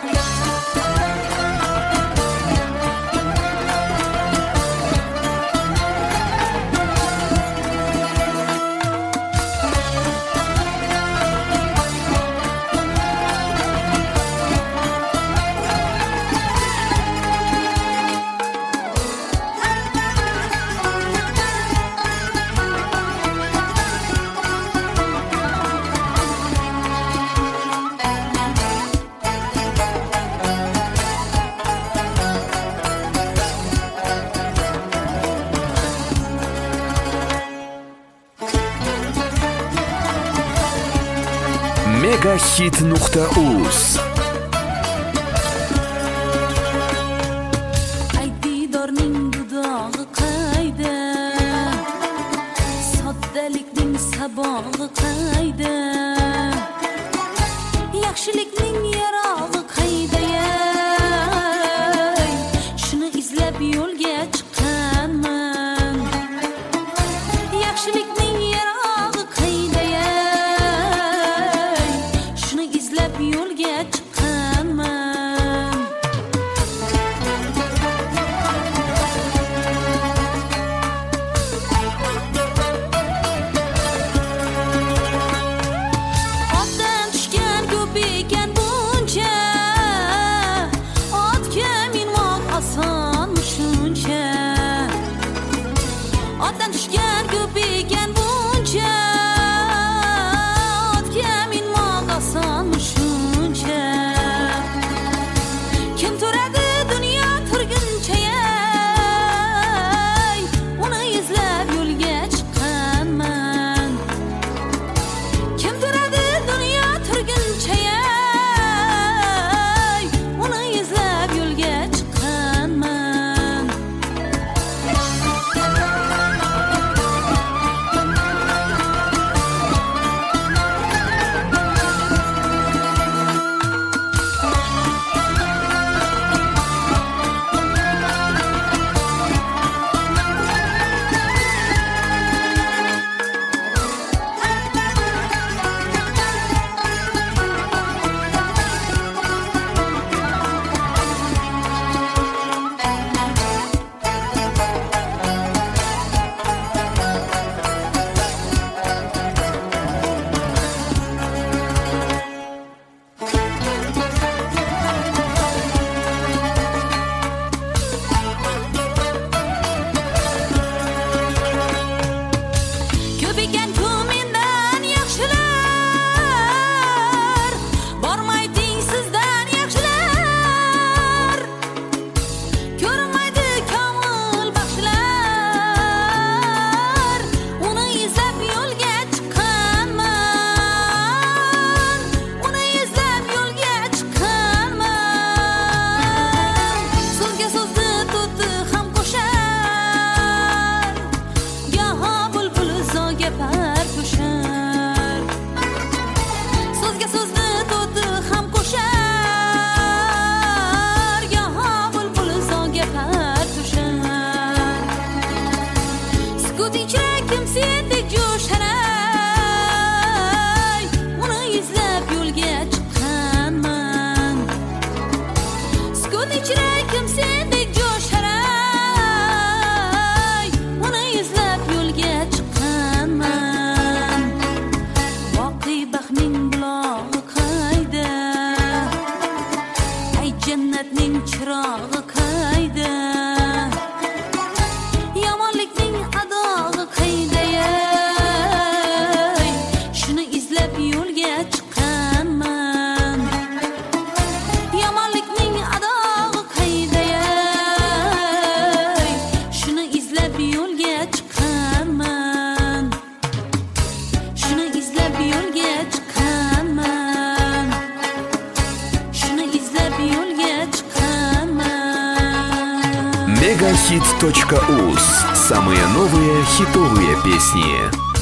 megahit.uz. Ay didorning budog'i qayda, soddalikning sabog'i qayda, yaxshilikning yarog'i qayda, shuni izlab yo'lga chiqqanman. Yaxshilikning yarog'i qayda, shuni izlab yo'lga chiqqanman. Otdan tushgan ko'p ekan buncha, otga minmoq osonmi shuncha. Otdan tushgan ko'p ekan buncha, otga minmoq osonmi shuncha. Kim turadi dunyo turguncha, uni izlab yo'lga chiqqanman. Kim turadi dunyo turguncha, uni izlab yo'lga chiqqanman. Ko'p ekan ku mendan yaxshilar, bormaydi sizdan yaxshilar. Ko'rinmaydi komil baxshilar, uni izlab yo'lga chiqqanman. Uni izlab yo'lga chiqqanman. So'zga so'zni to'ti ham qo'shar, goho bulbul zoga par to'shar. So'zga so'zni to'ti ham qo'shar, goho bulbul zoga par to'shar. Sukut ichra kim sendek jo'shar, uni izlab yo'lga chiqqanman. Sukut ichra kim sendek jo'shar, uni izlab yo'lga chiqqanman. Voqibahning bulog'i qayda, ay jannatning chirog'i qayda, yomonlikning adog'i qayda, shuni izlab yo'lga chiqqanman. Yomonlikning adog'i qayda, shuni izlab yo'lga chiqqanman. Shuni izlab yo'lga chiqqanman. Shuni izlab yo'lga chiqqanman. megahit.uz. Самые новые хитовые песни.